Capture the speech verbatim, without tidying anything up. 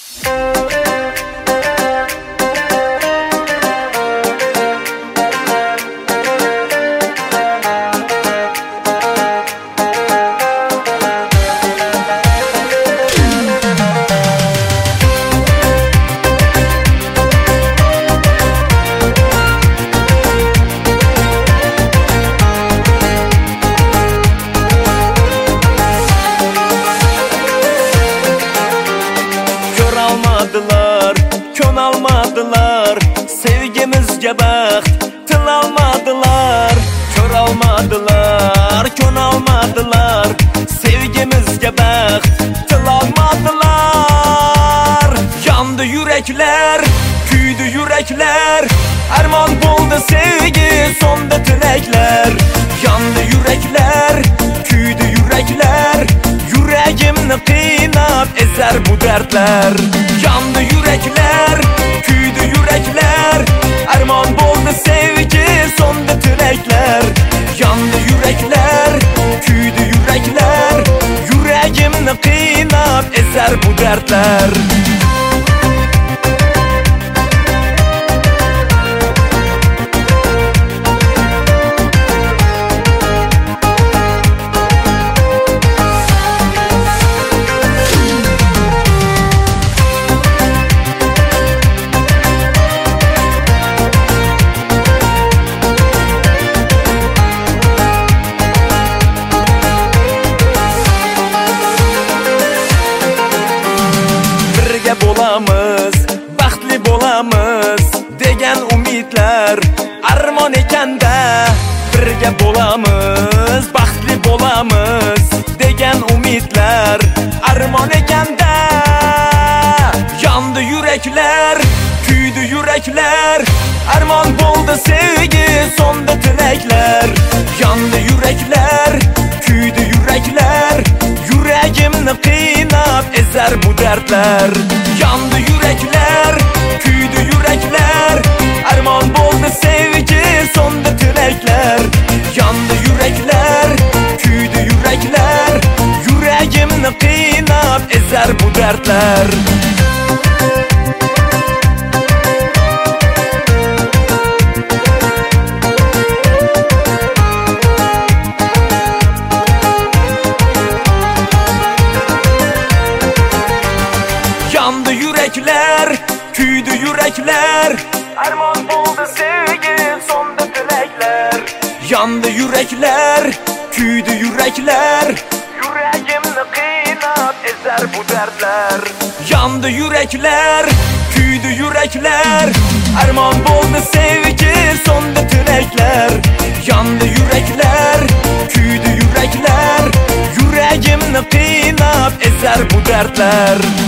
Almadılar, kön almadılar, sevgimizge baxt til almadılar. Kör almadılar, kön almadılar, sevgimizge baxt til almadılar. Yandı yürekler, küydü yürekler, armon buldu sevgi, sonda tilekler. Yandı yürekler, küydü yürekler, yüreğimni qiynab ezer bu dertler. Yandı yürekler, küydü yürekler, armon buldu sevgi, sonda tilekler. Yandı yürekler, küydü yürekler, yüreğimni qiynab ezer bu dertler. Bolamız, baxtli bolamız degan umidlar armon ekanda. Birga bolamız, baxtli bolamız degan umidlar armon ekanda. Yandı yürekler, küydü yürekler, armon buldu sevgi, sonda tilekler. Yandı yürekler, küydü yürekler, yüreğimni qiynab ezer bu dertler. Yandı yürekler, küydü yürekler, armon buldu sevgi, sonda tilekler. Yandı yürekler, küydü yürekler, yüreğimni qiynab ezer bu dertler. Yandı yürekler, küydü yürekler, armon buldu sevgi, sonda tilekler. Yandı yürekler, küydü yürekler, yüreğimni qiynab ezer bu dertler. Yandı yürekler, küydü yürekler, armon buldu sevgi, sonda tilekler. Yandı yürekler, küydü yürekler, yüreğimni qiynab ezer bu dertler.